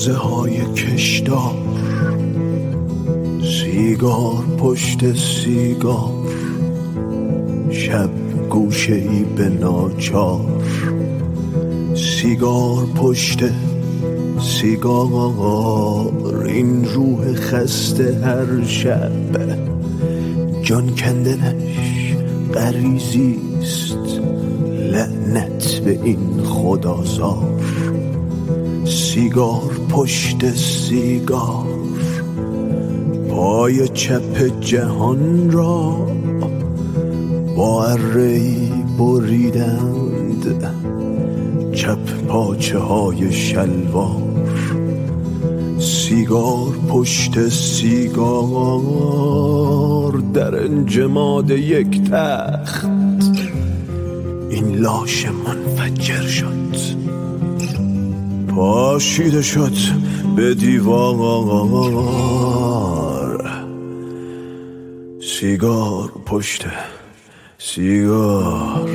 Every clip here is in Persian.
روزه های کشدار، سیگار پشت سیگار، شب گوشه ای به ناچار، سیگار پشت سیگار، این روح خسته هر شب جان کندنش غریزیست، لعنت به این خدازار، سیگار پشت سیگار، پای چپ جهان را با اره‌ای بریدند، چپ پاچه های شلوار، سیگار پشت سیگار، در انجماد یک تخت این لاش منفجر شد، پاشیده شد به دیوار، سیگار پشت سیگار.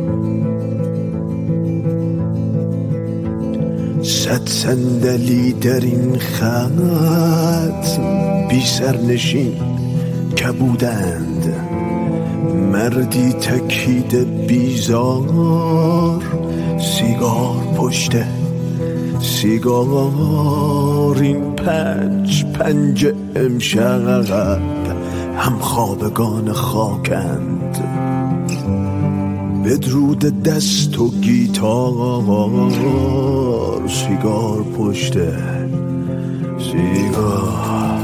100 صندلی در این خط بی سرنشین کبودند، مردی تکیده بیزار، سیگار پشت سیگار، این پنج امشب هم خوابگان خاکند، بدرود دست و گیتار، سیگار پشت سیگار.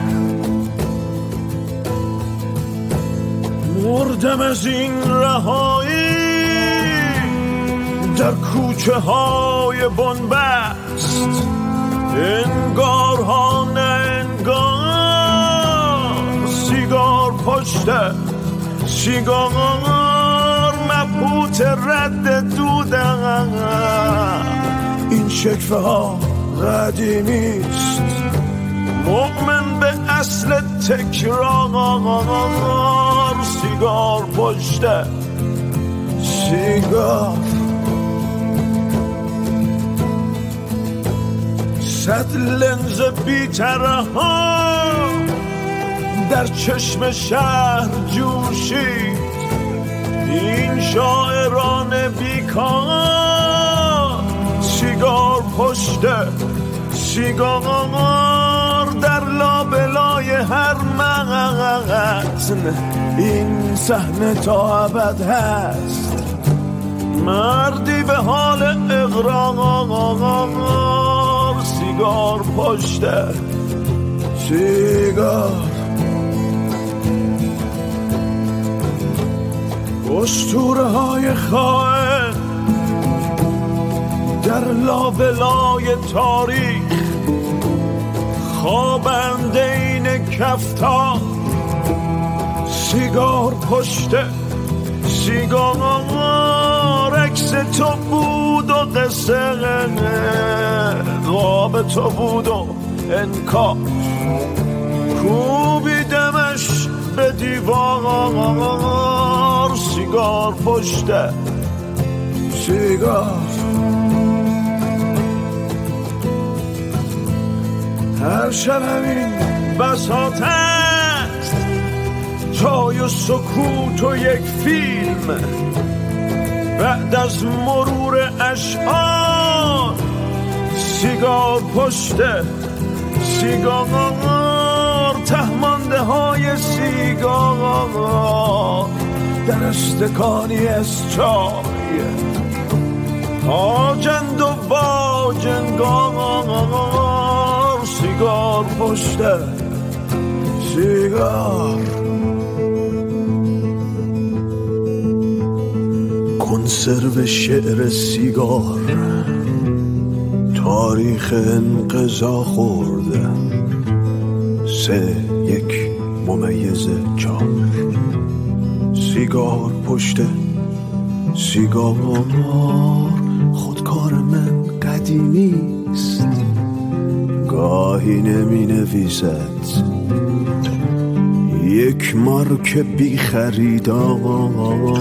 مردم از این رهایی در کوچه های بنبست، انگار ها نه انگار، سیگار پشت سیگار، مبهوت رد دودم، این شکفه ها قدیمیست، مؤمن به اصل تکرار، سیگار پشت سیگار. 100 لنز بی‌طرح‌ها در چشم شهر جوشید، این شاعران بیکار، سیگار پشت سیگار، در لابلای هر متن این صحنه تا ابد هست، مردی به حال اقرار، سیگار پشت سیگار. اسطوره های خائن در لابلای تاریخ، خوابنده این کفتار، سیگار پشت سیگار، عکس تو بود و قصه خواب تو بود و انکار، کوبیدمش به دیوار، سیگار پشت سیگار. هر شب همین بساط است، جای و سکوت و یک فیلم، بعد از مرور اشعار، سیگار پشت سیگار، تهمانده های سیگار در استکانی از چای، آجند و باجنگار، سیگار پشت سیگار. کنسرو شعر سیگار، تاریخ انقضا خورده، 3-1-4، سیگار پشت سیگار، خودکار من قدیمیست، گاهی نمی نویسد، یک مارک بی خریدار،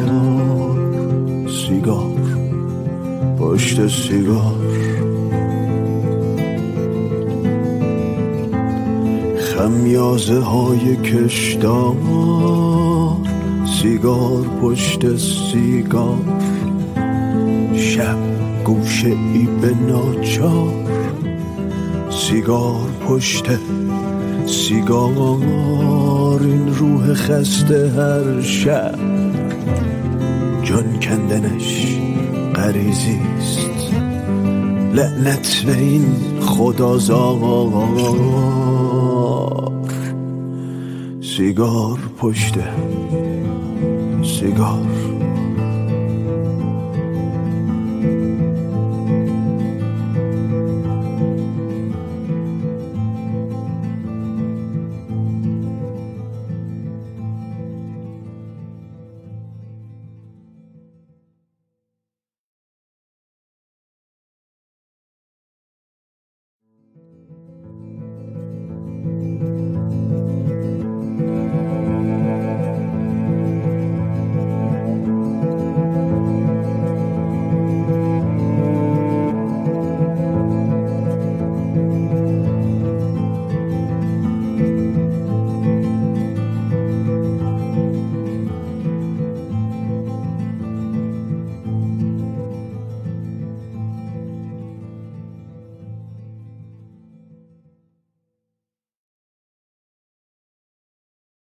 سیگار پشت سیگار. خمیازه های کشدار، سیگار پشت سیگار، شب گوشه ای به ناچار، سیگار پشت سیگار. این روح خسته هر شب جان کندنش غریزیست، لعنت به این خدازار. سیگار پشت سیگار.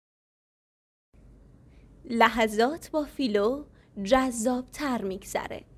لحظات با فیلو جذاب‌تر میگذره.